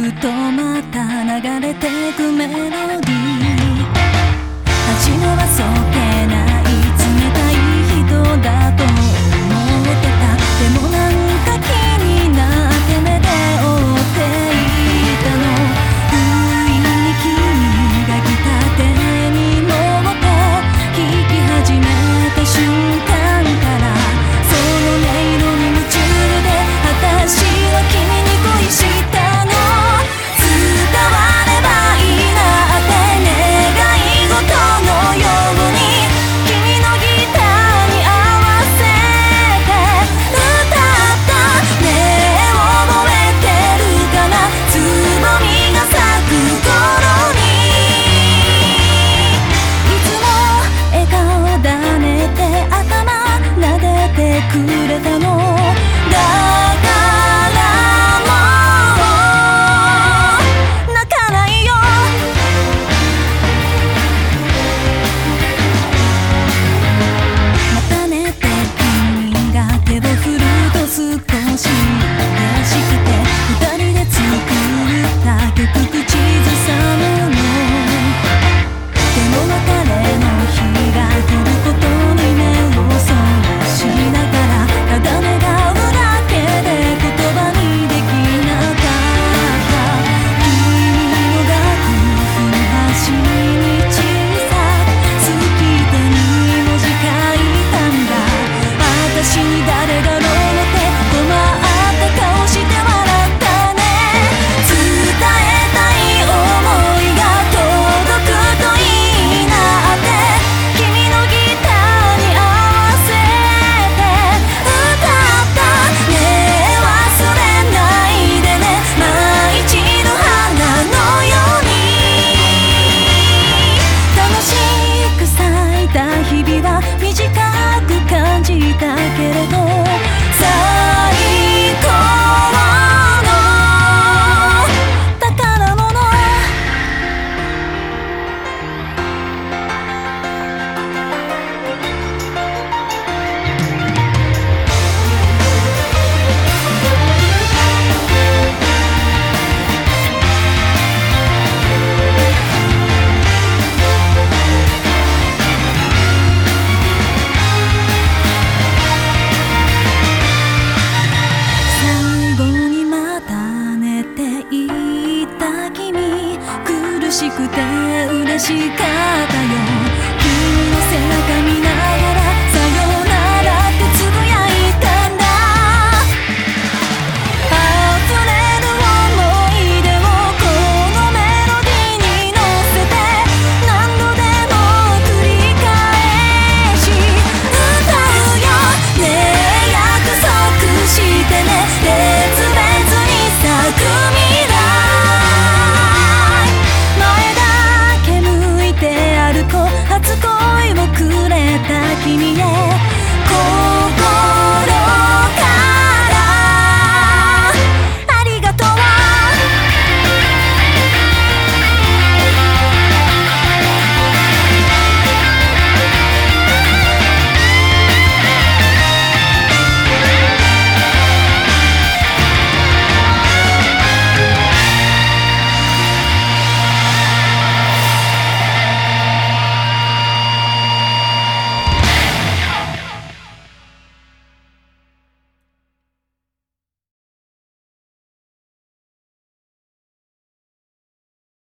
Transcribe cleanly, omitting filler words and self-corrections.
っとまた流れてくメロディー、初めはそけない冷たい人だと思ってた。でもなんか気になって目で追っていたの。不意に君が来た手に乗って弾き始めた瞬間からその音色に夢中で私は君に恋したの。伝わればいいなって願い事のように君のギターに合わせて歌ったね。え覚えてるかな、つぼみが咲く頃にいつも笑顔だねって頭撫でてくれたの。だからもう泣かないよ。またねって君が手を振ると少し嬉しくて二人で作った曲口ずさむの。でも別れの日が来ることに目をそらしながらただ願うだけで言葉にできなかった。君の楽譜の端に小さく好き手に文字書いたんだ。私に誰がろうって困った顔して笑ったね。伝えたい想いが届くといいなって君のギターに合わせて歌ったね。え忘れないでね、毎日の花のように楽しく咲いた日々は短く感じたけれど最高の宝物。最後にまたねって言った君、苦しくて嬉しかったよ。君の背中見な